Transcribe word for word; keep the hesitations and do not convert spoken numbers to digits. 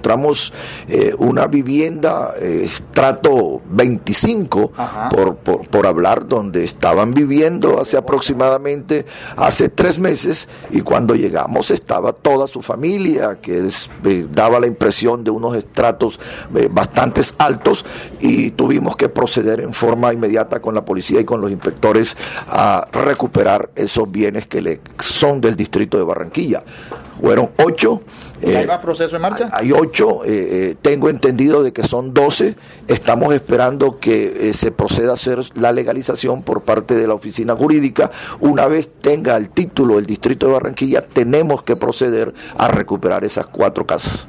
encontramos eh, una vivienda eh, estrato veinticinco, por, por, por hablar, donde estaban viviendo hace aproximadamente hace tres meses, y cuando llegamos estaba toda su familia, que es, eh, daba la impresión de unos estratos eh, bastante altos, y tuvimos que proceder en forma inmediata con la policía y con los inspectores a recuperar esos bienes que le son del distrito de Barranquilla. Fueron ocho. Eh, ¿Hay más proceso en marcha? Hay, hay ocho, eh, eh, tengo entendido de que son doce. Estamos esperando que eh, se proceda a hacer la legalización por parte de la oficina jurídica. Una vez tenga el título del distrito de Barranquilla, tenemos que proceder a recuperar esas cuatro casas.